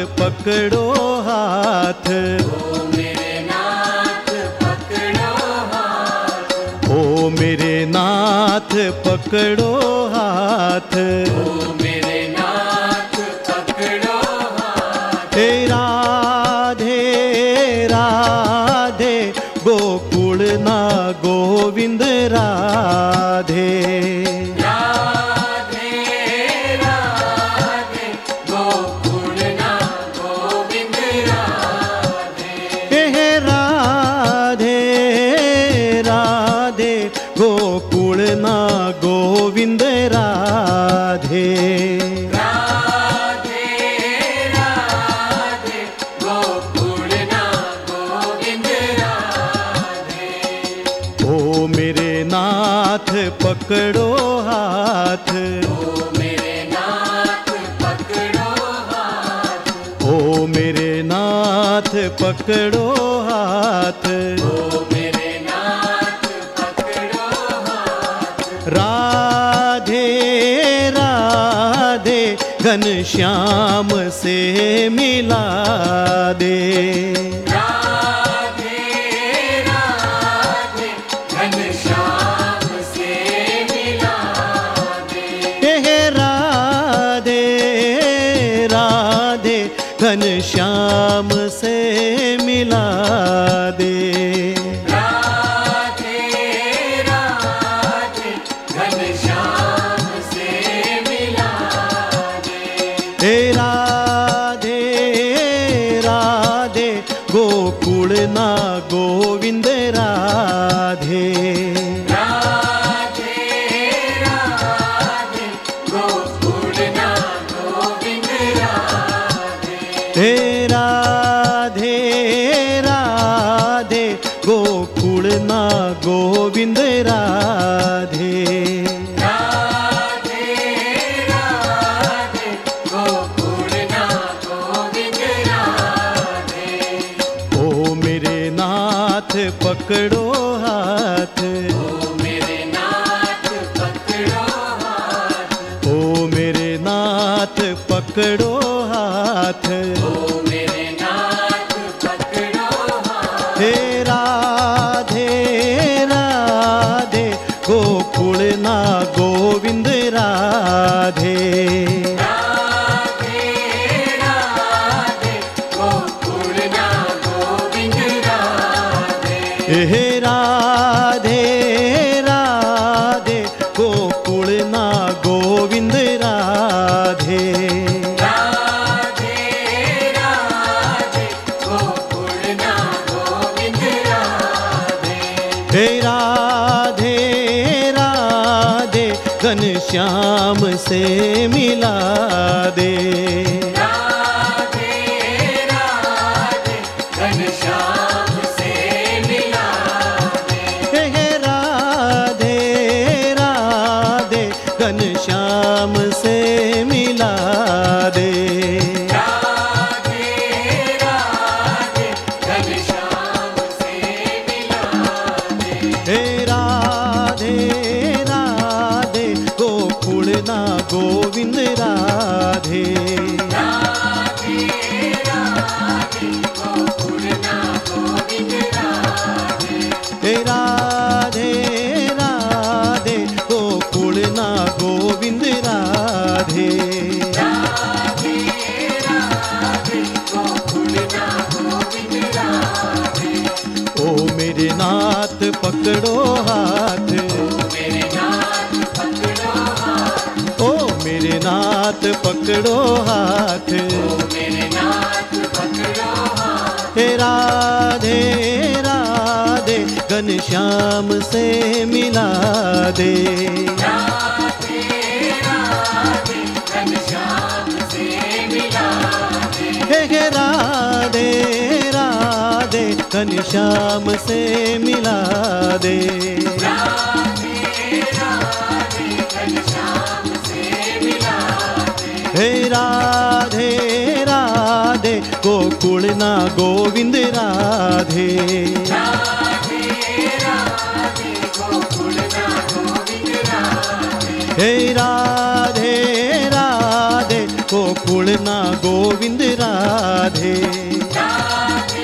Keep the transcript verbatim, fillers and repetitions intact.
पकड़ो हाथ, ओ मेरे नाथ पकड़ो हाथ, ओ मेरे नाथ पकड़ो हाथ, ओ मेरे नाथ पकड़ो हाथ। हे राधे राधे गोकुल ना गोविंद राधे, राधे राधे गोकुल ना गोविंद राधे, हे राधे राधे गोकुल ना गोविंद राधे, राधे राधे गोकुल ना गोविंद राधे। ओ मेरे नाथ पकड़ो हाथ, ओ मेरे नाथ पकड़ो हाथ, ओ मेरे नाथ पकड़ो हाथ, ओ मेरे नाथ पकड़ो हाथ। राधे राधे घनश्याम से मिला दे, राधे राधे घनश्याम से मिला दे, हे राधे राधे घनश्याम से मिला दे, राधे राधे घनश्याम से मिला दे, हे राधे राधे गोकुल ना गोविंद राधे, राधे राधे गोकुल ना गोविंद राधे, हे राधे राधे गोकुल ना गोविंद राधे, राधे राधे गोकुल ना गोविंद राधे। ओ मेरे नाथ पकड़ो हाथ, ओ मेरे नाथ पकड़ो हाथ, ओ मेरे नाथ पकड़ो हाथ, ओ मेरे नाथ पकड़ो हाथ। हे राधे राधे गोकुल ना गोविंद राधे, राधे राधे गोकुल ना गोविंद राधे, हे राधे राधे गोकुल ना गोविंद राधे, राधे राधे गोकुल ना गोविंद राधे, हे राधे राधे घनश्याम से मिला दे, राधे राधे घनश्याम से मिला दे, हे राधे राधे घनश्याम से मिला दे, राधे राधे घनश्याम से मिला दे, हे राधे राधे गोकुल ना गोविंद राधे, राधे राधे गोकुल ना गोविंद राधे, हे राधे राधे गोकुल ना गोविंद राधे, राधे राधे गोकुल ना गोविंद राधे। ओ मेरे नाथ पकड़ो हाथ, मेरे नाथ पकड़ो हाथ, ओ मेरे नाथ पकड़ो हाथ, मेरे नाथ पकड़ो हाथ। हे राधे राधे घनश्याम से मिला दे, राधे राधे घनश्याम से मिला दे, हे राधे राधे घनश्याम से मिला दे, राधे राधे घनश्याम से मिला दे, हे राधे राधे गोकुल ना गोविंद राधे, राधे राधे गोकुल ना गोविंद राधे, हे राधे राधे गोकुल छोड़ना गोविंद राधे। राधे